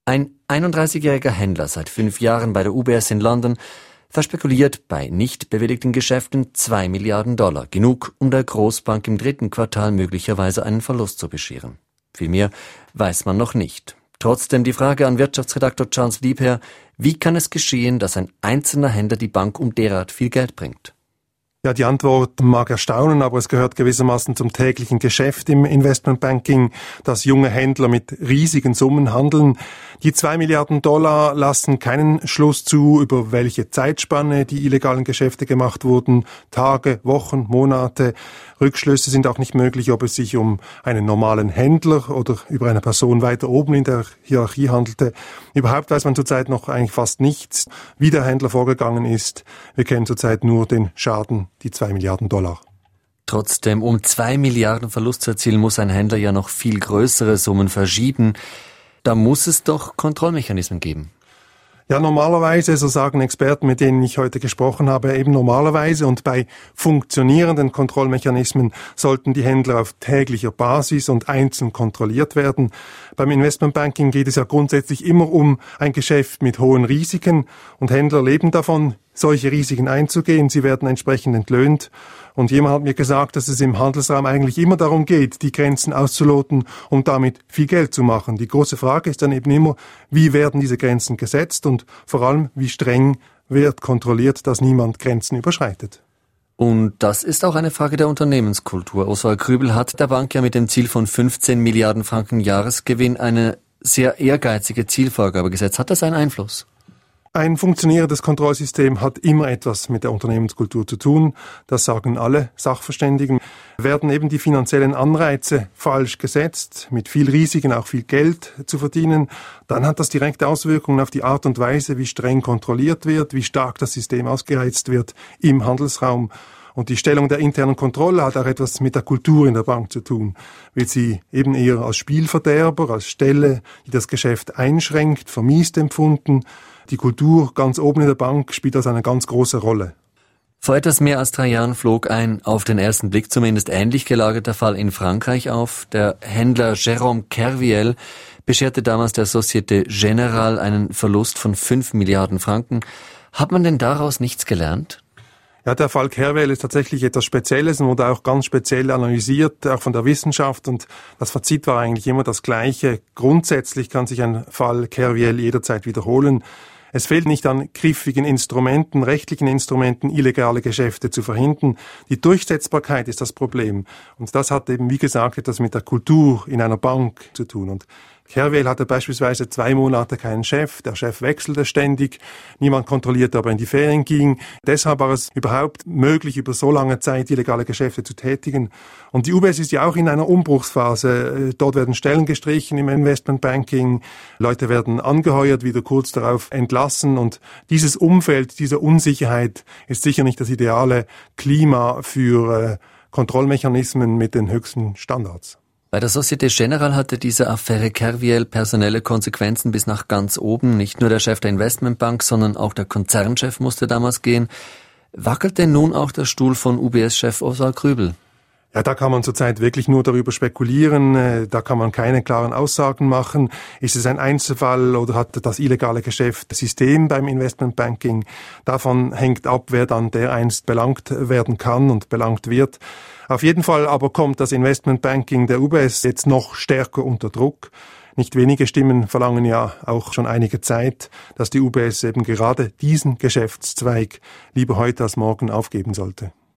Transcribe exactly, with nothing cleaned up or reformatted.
Ein einunddreißigjähriger Händler, seit fünf Jahren bei der U B S in London, verspekuliert bei nicht bewilligten Geschäften zwei Milliarden Dollar. Genug, um der Großbank im dritten Quartal möglicherweise einen Verlust zu bescheren. Viel mehr weiß man noch nicht. Trotzdem die Frage an Wirtschaftsredaktor Charles Liebherr: Wie kann es geschehen, dass ein einzelner Händler die Bank um derart viel Geld bringt? Ja, die Antwort mag erstaunen, aber es gehört gewissermaßen zum täglichen Geschäft im Investmentbanking, dass junge Händler mit riesigen Summen handeln. Die zwei Milliarden Dollar lassen keinen Schluss zu, über welche Zeitspanne die illegalen Geschäfte gemacht wurden. Tage, Wochen, Monate. Rückschlüsse sind auch nicht möglich, ob es sich um einen normalen Händler oder über eine Person weiter oben in der Hierarchie handelte. Überhaupt weiß man zurzeit noch eigentlich fast nichts, wie der Händler vorgegangen ist. Wir kennen zurzeit nur den Schaden, die zwei Milliarden Dollar. Trotzdem, um zwei Milliarden Verlust zu erzielen, muss ein Händler ja noch viel größere Summen verschieben. Da muss es doch Kontrollmechanismen geben. Ja, normalerweise, so sagen Experten, mit denen ich heute gesprochen habe, eben normalerweise und bei funktionierenden Kontrollmechanismen sollten die Händler auf täglicher Basis und einzeln kontrolliert werden. Beim Investmentbanking geht es ja grundsätzlich immer um ein Geschäft mit hohen Risiken und Händler leben davon, solche Risiken einzugehen. Sie werden entsprechend entlöhnt. Und jemand hat mir gesagt, dass es im Handelsraum eigentlich immer darum geht, die Grenzen auszuloten, um damit viel Geld zu machen. Die große Frage ist dann eben immer, wie werden diese Grenzen gesetzt und vor allem, wie streng wird kontrolliert, dass niemand Grenzen überschreitet. Und das ist auch eine Frage der Unternehmenskultur. Oswald Krübel hat der Bank ja mit dem Ziel von fünfzehn Milliarden Franken Jahresgewinn eine sehr ehrgeizige Zielvorgabe gesetzt. Hat das einen Einfluss? Ein funktionierendes Kontrollsystem hat immer etwas mit der Unternehmenskultur zu tun. Das sagen alle Sachverständigen. Werden eben die finanziellen Anreize falsch gesetzt, mit viel Risiken auch viel Geld zu verdienen, dann hat das direkte Auswirkungen auf die Art und Weise, wie streng kontrolliert wird, wie stark das System ausgereizt wird im Handelsraum. Und die Stellung der internen Kontrolle hat auch etwas mit der Kultur in der Bank zu tun. Wird sie eben eher als Spielverderber, als Stelle, die das Geschäft einschränkt, vermiest empfunden. Die Kultur ganz oben in der Bank spielt also eine ganz große Rolle. Vor etwas mehr als drei Jahren flog ein, auf den ersten Blick zumindest ähnlich gelagerter Fall in Frankreich auf. Der Händler Jérôme Kerviel bescherte damals der Société Générale einen Verlust von fünf Milliarden Franken. Hat man denn daraus nichts gelernt? Ja, der Fall Kerviel ist tatsächlich etwas Spezielles und wurde auch ganz speziell analysiert, auch von der Wissenschaft. Und das Fazit war eigentlich immer das Gleiche. Grundsätzlich kann sich ein Fall Kerviel jederzeit wiederholen. Es fehlt nicht an griffigen Instrumenten, rechtlichen Instrumenten, illegale Geschäfte zu verhindern. Die Durchsetzbarkeit ist das Problem. Und das hat eben, wie gesagt, etwas mit der Kultur in einer Bank zu tun. Und Kerviel hatte beispielsweise zwei Monate keinen Chef, der Chef wechselte ständig, niemand kontrollierte, ob er in die Ferien ging. Deshalb war es überhaupt möglich, über so lange Zeit illegale Geschäfte zu tätigen. Und die U B S ist ja auch in einer Umbruchsphase. Dort werden Stellen gestrichen im Investmentbanking, Leute werden angeheuert, wieder kurz darauf entlassen. Und dieses Umfeld, diese Unsicherheit ist sicher nicht das ideale Klima für Kontrollmechanismen mit den höchsten Standards. Bei der Société Générale hatte diese Affäre Kerviel personelle Konsequenzen bis nach ganz oben. Nicht nur der Chef der Investmentbank, sondern auch der Konzernchef musste damals gehen. Wackelt denn nun auch der Stuhl von U B S-Chef Oswald Krübel? Ja, da kann man zurzeit wirklich nur darüber spekulieren. Da kann man keine klaren Aussagen machen. Ist es ein Einzelfall oder hat das illegale Geschäft System beim Investmentbanking? Davon hängt ab, wer dann dereinst belangt werden kann und belangt wird. Auf jeden Fall aber kommt das Investmentbanking der U B S jetzt noch stärker unter Druck. Nicht wenige Stimmen verlangen ja auch schon einige Zeit, dass die U B S eben gerade diesen Geschäftszweig lieber heute als morgen aufgeben sollte.